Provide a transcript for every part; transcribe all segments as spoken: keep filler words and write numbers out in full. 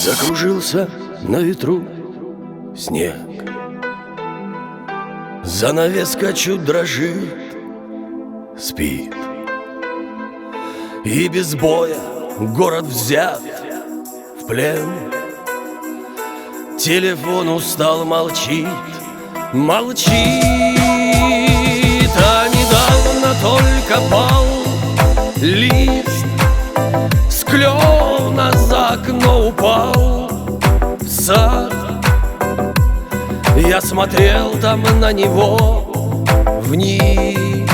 Закружился на ветру снег, занавеска чуть дрожит, спит. И без боя город взят в плен. Телефон устал, молчит, молчит. А недавно только пал лист с клена, за окно упал в сад. Я смотрел там на него вниз,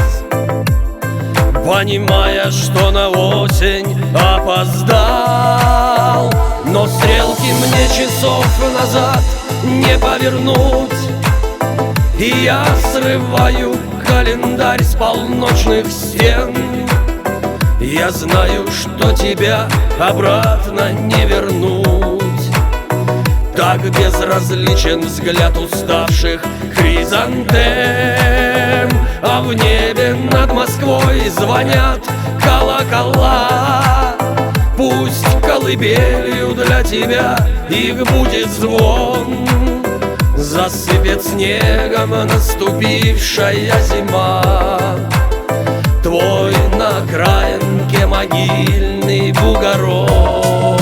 понимая, что на осень опоздал. Но стрелки мне часов назад не повернуть, и я срываю календарь с полночных стен. Я знаю, что тебя обратно не вернуть. Так безразличен взгляд уставших хризантем. А в небе над Москвой звонят колокола. Пусть колыбелью для тебя их будет звон. Засыпет снегом наступившая зима твой на окраинке могильный бугорок.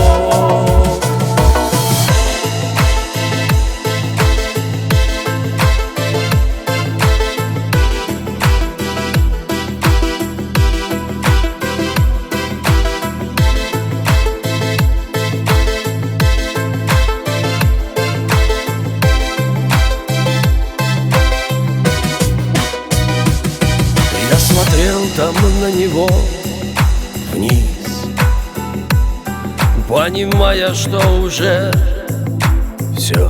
Смотрел там на него вниз, понимая, что уже все.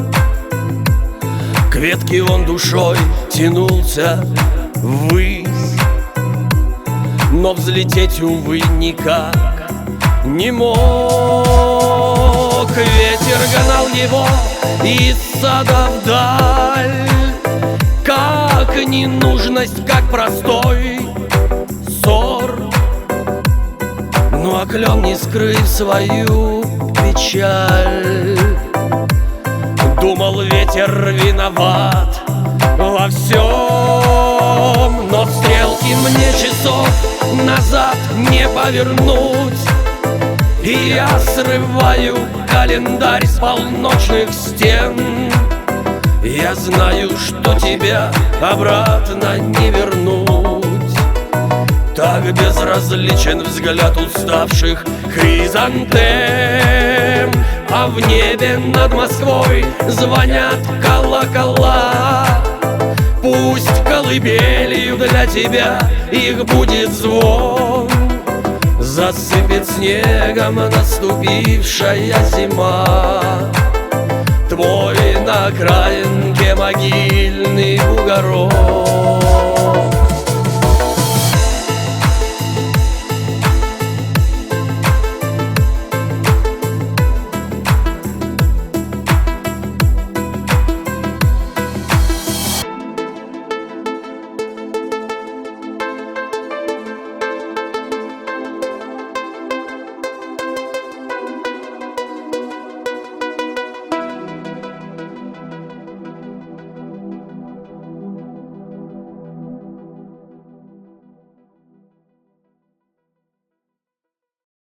К ветке он душой тянулся ввысь, но взлететь, увы, никак не мог. Ветер гнал его из сада вдаль, как ненужность, как простой ссор. Ну а клен, не скрыв свою печаль, думал, ветер виноват во всем. Но стрелки мне часов назад не повернуть, и я срываю календарь с полночных стен. Я знаю, что тебя обратно не вернуть. Так безразличен взгляд уставших хризантем. А в небе над Москвой звонят колокола. Пусть колыбелью для тебя их будет звон. Засыпет снегом наступившая зима твой на окраинке могильный бугорок.